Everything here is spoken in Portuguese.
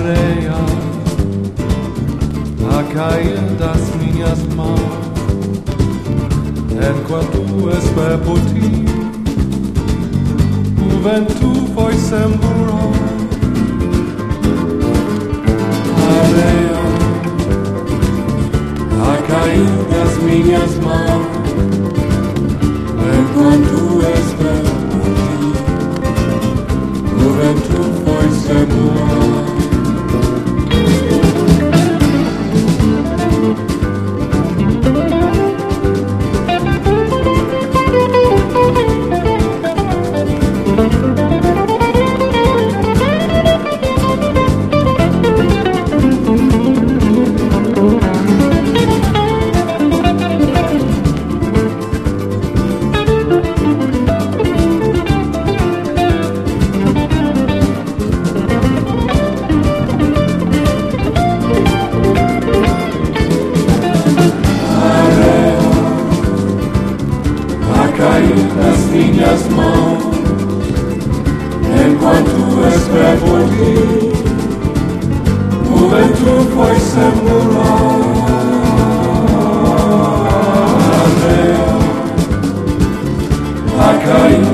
areia a cair das minhas mãos, enquanto espero por ti. O vento foi-se embora, areia a cair das minhas mãos, enquanto espero por ti. O vento foi-se embora. Minhas mãos, enquanto espero por ti, o vento foi-se embora, a cair